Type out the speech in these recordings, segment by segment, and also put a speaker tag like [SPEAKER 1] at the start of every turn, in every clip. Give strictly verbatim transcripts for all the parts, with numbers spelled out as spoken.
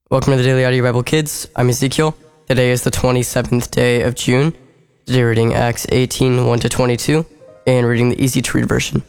[SPEAKER 1] Welcome to the Daily Audio Bible Kids. I'm Ezekiel. Today is the twenty-seventh day of June. Today we're reading Acts eighteen, one to twenty-two, and reading the easy-to-read version.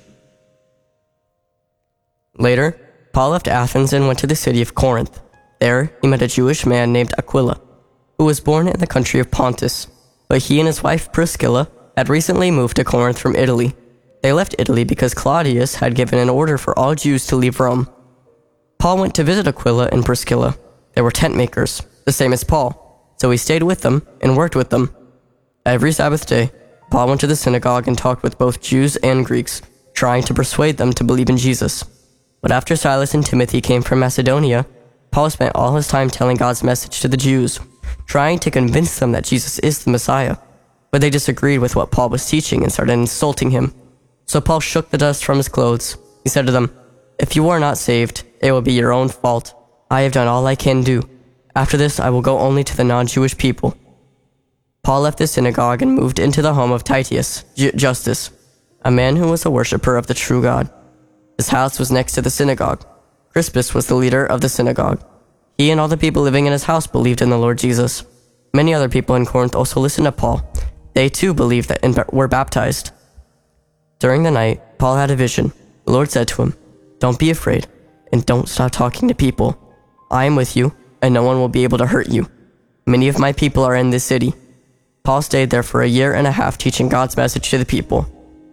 [SPEAKER 1] Later, Paul left Athens and went to the city of Corinth. There, he met a Jewish man named Aquila, who was born in the country of Pontus, but he and his wife Priscilla had recently moved to Corinth from Italy. They left Italy because Claudius had given an order for all Jews to leave Rome. Paul went to visit Aquila and Priscilla. They were tent makers, the same as Paul, so he stayed with them and worked with them. Every Sabbath day, Paul went to the synagogue and talked with both Jews and Greeks, trying to persuade them to believe in Jesus. But after Silas and Timothy came from Macedonia, Paul spent all his time telling God's message to the Jews, trying to convince them that Jesus is the Messiah. But they disagreed with what Paul was teaching and started insulting him. So Paul shook the dust from his clothes. He said to them, "If you are not saved, it will be your own fault. I have done all I can do. After this, I will go only to the non-Jewish people." Paul left the synagogue and moved into the home of Titius J- Justus, a man who was a worshiper of the true God. His house was next to the synagogue. Crispus was the leader of the synagogue. He and all the people living in his house believed in the Lord Jesus. Many other people in Corinth also listened to Paul. They too believed that and were baptized. During the night, Paul had a vision. The Lord said to him, "Don't be afraid, and don't stop talking to people. I am with you, and no one will be able to hurt you. Many of my people are in this city." Paul stayed there for a year and a half teaching God's message to the people.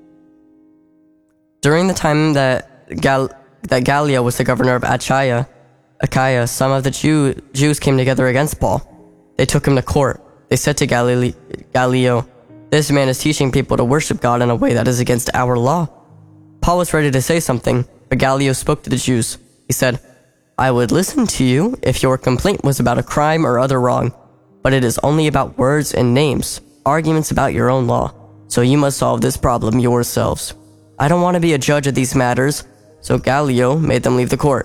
[SPEAKER 1] During the time that, Gal- that Gallio was the governor of Achaia, Achaia, some of the Jew- Jews came together against Paul. They took him to court. They said to Galile- Gallio, "This man is teaching people to worship God in a way that is against our law." Paul was ready to say something, but Gallio spoke to the Jews. He said, "I would listen to you if your complaint was about a crime or other wrong, but it is only about words and names, arguments about your own law, so you must solve this problem yourselves. I don't want to be a judge of these matters." So Gallio made them leave the court.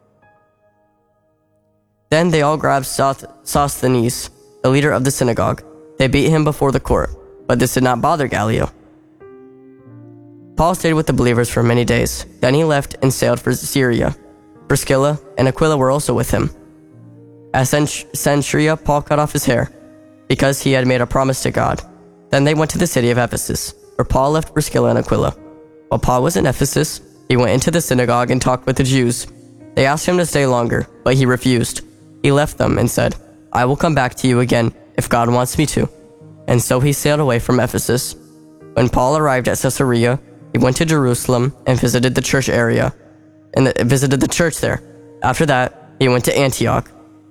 [SPEAKER 1] Then they all grabbed Soth- Sosthenes, the leader of the synagogue. They beat him before the court, but this did not bother Gallio. Paul stayed with the believers for many days. Then he left and sailed for Syria. Priscilla and Aquila were also with him. At Cenchrea, Paul cut off his hair, because he had made a promise to God. Then they went to the city of Ephesus, where Paul left Priscilla and Aquila. While Paul was in Ephesus, he went into the synagogue and talked with the Jews. They asked him to stay longer, but he refused. He left them and said, "I will come back to you again, if God wants me to." And so he sailed away from Ephesus. When Paul arrived at Caesarea, he went to Jerusalem and visited the church area, and the, visited the church there. After that, he went to Antioch.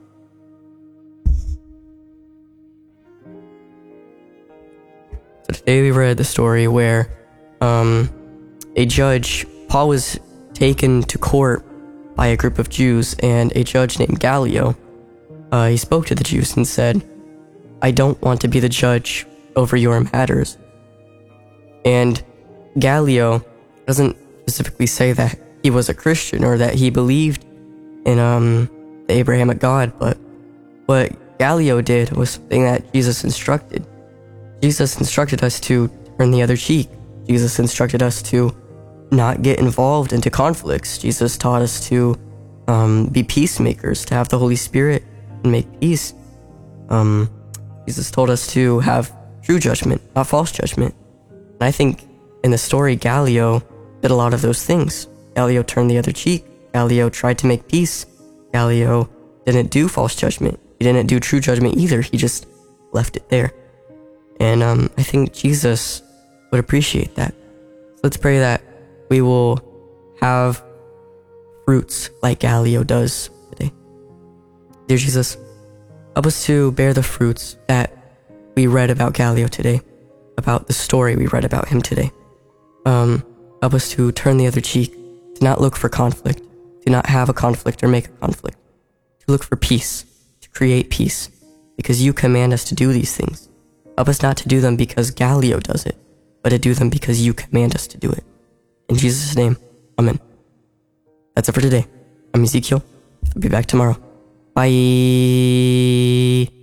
[SPEAKER 1] So today we read the story where um, a judge, Paul was taken to court by a group of Jews, and a judge named Gallio, uh, he spoke to the Jews and said, "I don't want to be the judge over your matters." And Gallio doesn't specifically say that he was a Christian or that he believed in um, the Abrahamic God, but what Gallio did was something that Jesus instructed. Jesus instructed us to turn the other cheek. Jesus instructed us to not get involved into conflicts. Jesus taught us to um, be peacemakers, to have the Holy Spirit and make peace. Um, Jesus told us to have true judgment, not false judgment. And I think in the story, Gallio did a lot of those things. Gallio turned the other cheek. Gallio tried to make peace. Gallio didn't do false judgment. He didn't do true judgment either. He just left it there. And um, I think Jesus would appreciate that. So let's pray that we will have fruits like Gallio does today. Dear Jesus, help us to bear the fruits that we read about Gallio today, about the story we read about him today. Um, help us to turn the other cheek, to not look for conflict, to not have a conflict or make a conflict, to look for peace, to create peace, because you command us to do these things. Help us not to do them because Gallio does it, but to do them because you command us to do it. In Jesus' name, amen. That's it for today. I'm Ezekiel. I'll be back tomorrow. Bye.